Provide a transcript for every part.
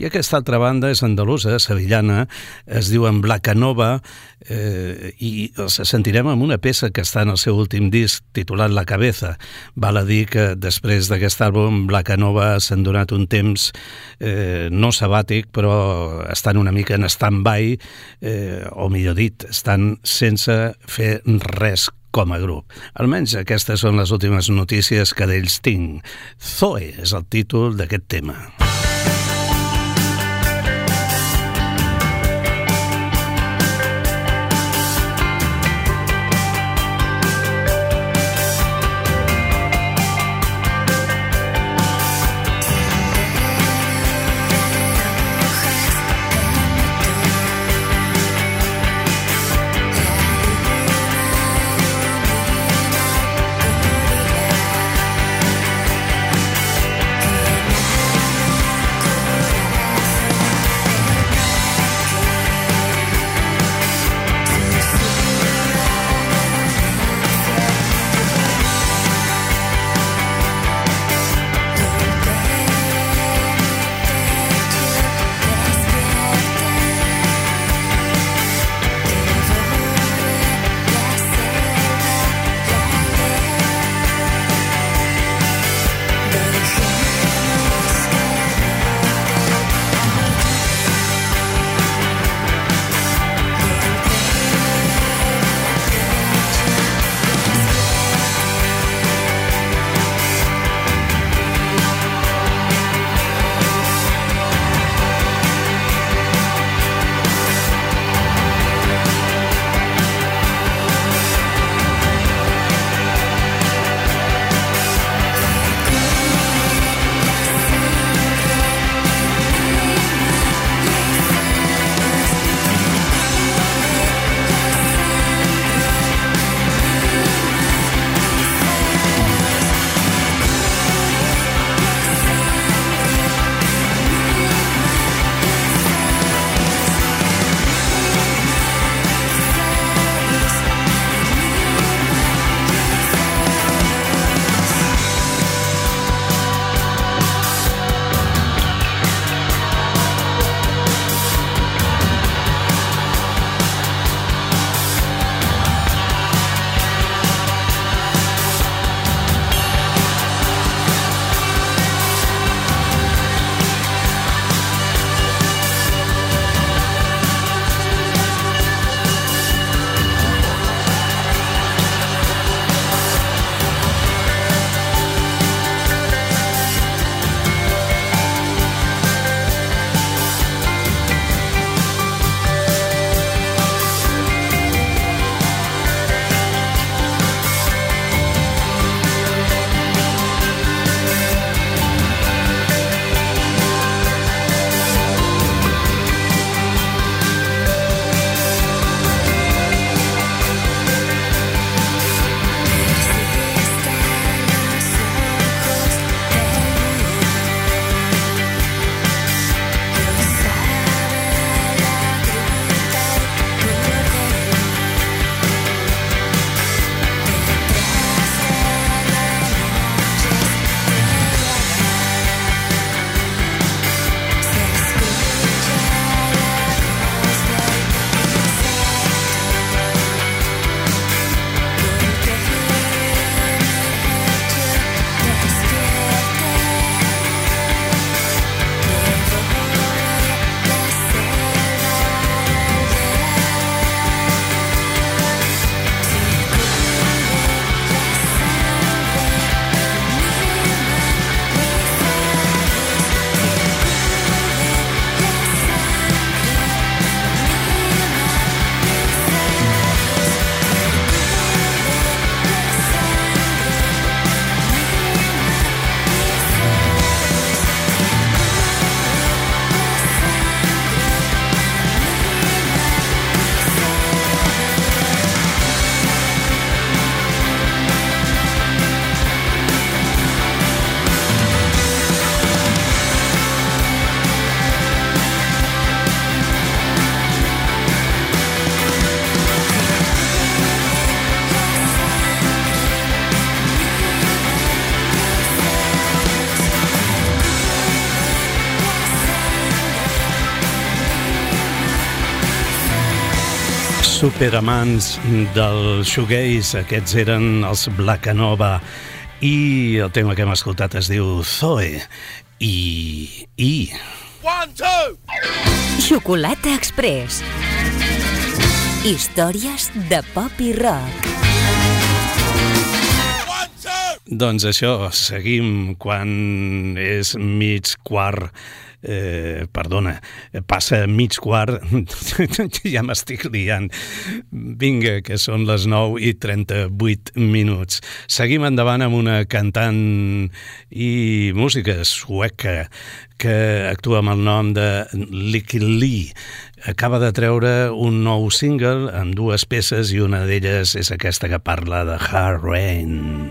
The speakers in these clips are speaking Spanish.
I aquesta altra banda és andalusa, sevillana, es diuen Blacanova, i els sentirem amb una peça que està en el seu últim disc titulat La Cabeza. Val a dir que després d'aquest àlbum Blacanova s'han donat un temps no sabàtic, però estan una mica en stand-by, o millor dit, estan sense fer res com a grup. Almenys aquestes són les últimes notícies que d'ells tinc. Zoe és el títol d'aquest tema. Superamants del shoegaze, aquests eren els Blackanova, i el tema que hem escoltat es diu Zoe i... 1, 2! Xocolata Express. Històries de pop i rock. 1, 2! Doncs això, seguim quan és mig quart. Perdona, passa mig quart, ja m'estic liant. Vinga, que són les 9:38. Seguim endavant amb una cantant i música sueca que actua amb el nom de Lykke Li. Acaba de treure un nou single amb 2 peces i una d'elles és aquesta que parla de Hard Rain.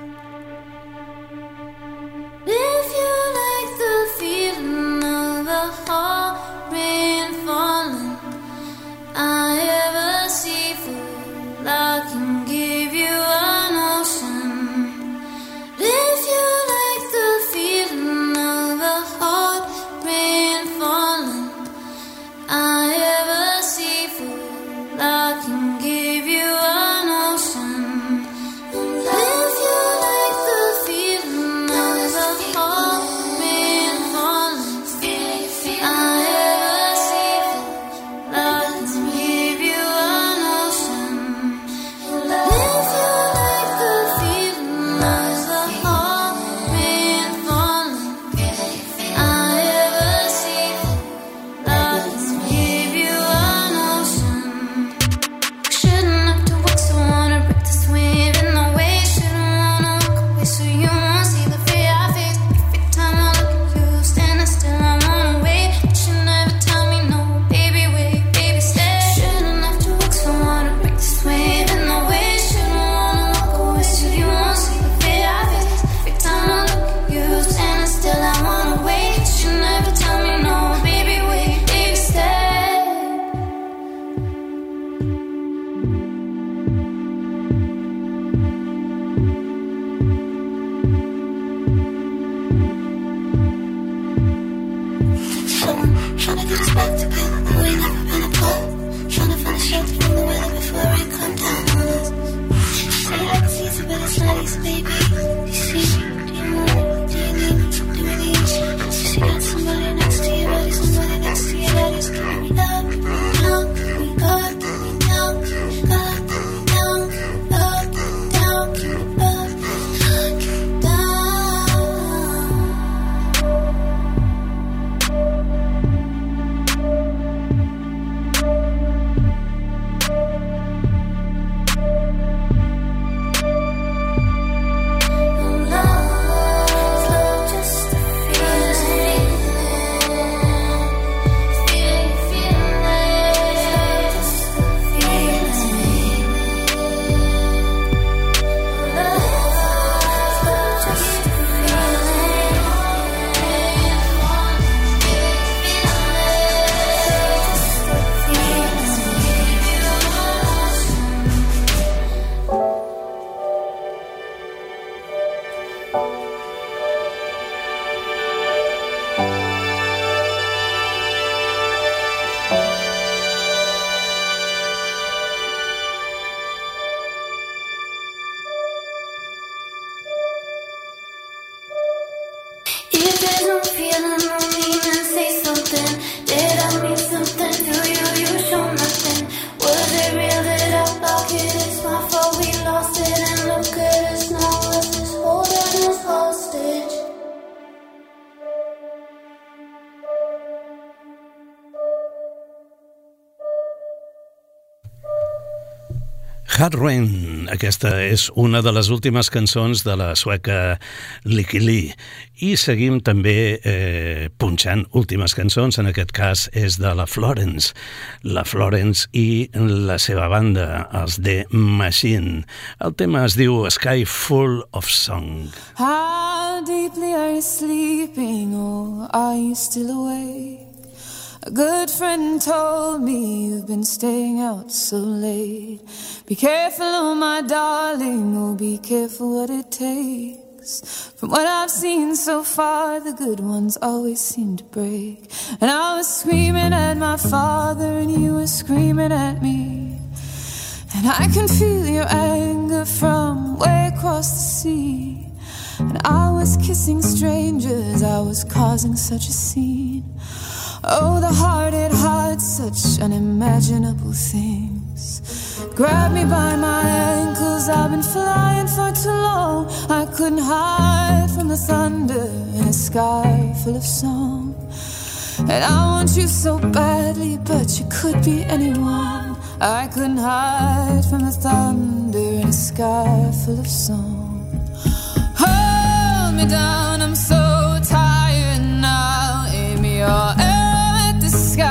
Hard Rain, aquesta és una de les últimes cançons de la sueca Lykke Li. I seguim també punxant últimes cançons, en aquest cas és de la Florence. La Florence i la seva banda, els The Machine. El tema es diu Sky Full of Song. How deeply are you sleeping, or are you still awake? A good friend told me you've been staying out so late. Be careful, oh my darling, oh be careful what it takes. From what I've seen so far, the good ones always seem to break. And I was screaming at my father and you were screaming at me. And I can feel your anger from way across the sea. And I was kissing strangers, I was causing such a scene. Oh, the heart, it hides such unimaginable things. Grab me by my ankles, I've been flying for too long. I couldn't hide from the thunder in a sky full of song. And I want you so badly, but you could be anyone. I couldn't hide from the thunder in a sky full of song. Hold me down, I'm so tired now. Aim your arrow at the sky.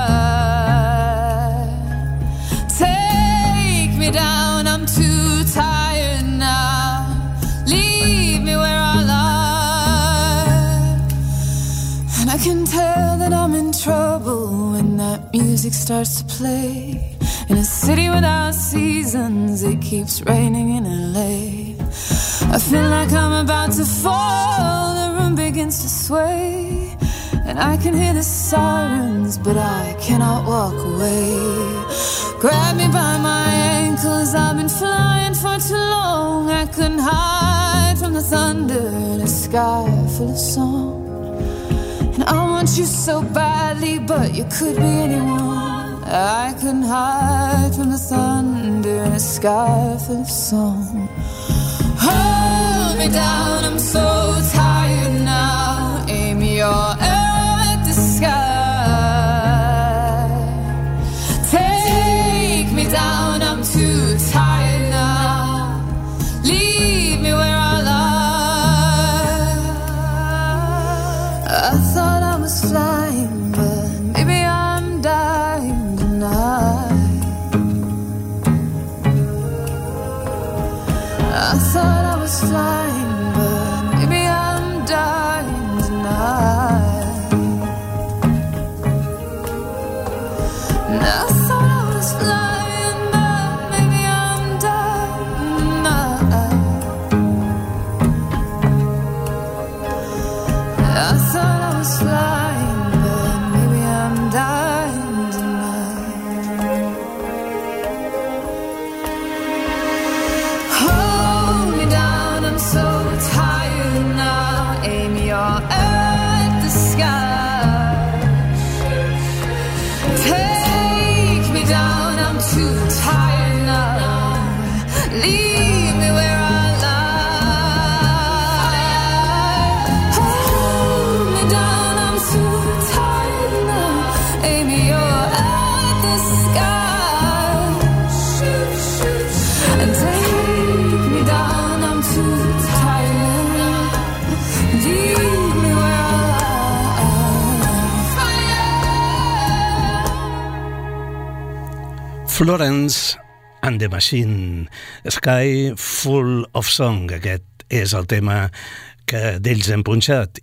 Take me down, I'm too tired now. Leave me where I lie. And I can tell that I'm in trouble when that music starts to play. In a city without seasons, it keeps raining in LA. I feel like I'm about to fall, the room begins to sway. And I can hear the sirens, but I cannot walk away. Grab me by my ankles, I've been flying for too long. I couldn't hide from the thunder in a sky full of song. And I want you so badly, but you could be anyone. I couldn't hide from the thunder in a sky full of song. Hold me down, I'm so tired now. Aim your arrow at the sky. Take me down, I'm too tired now. Leave me where I lie. I thought I was flying, but maybe I'm dying tonight. I thought I was flying, but maybe I'm dying tonight. And I thought I was flying, but maybe I'm dying tonight. I thought I was flying, but maybe I'm dying tonight. Hold me down, I'm so tired now. Aim your arrow at the sky. Take me down, I'm too tired now. Leave me where I lie. Hold me down, I'm too tired now. Aim your arrow at the sky. And take me down, I'm too tired now. Leave me where I lie. Florence and the Machine, Sky Full of Song. Aquest és el tema que d'ells hem punxat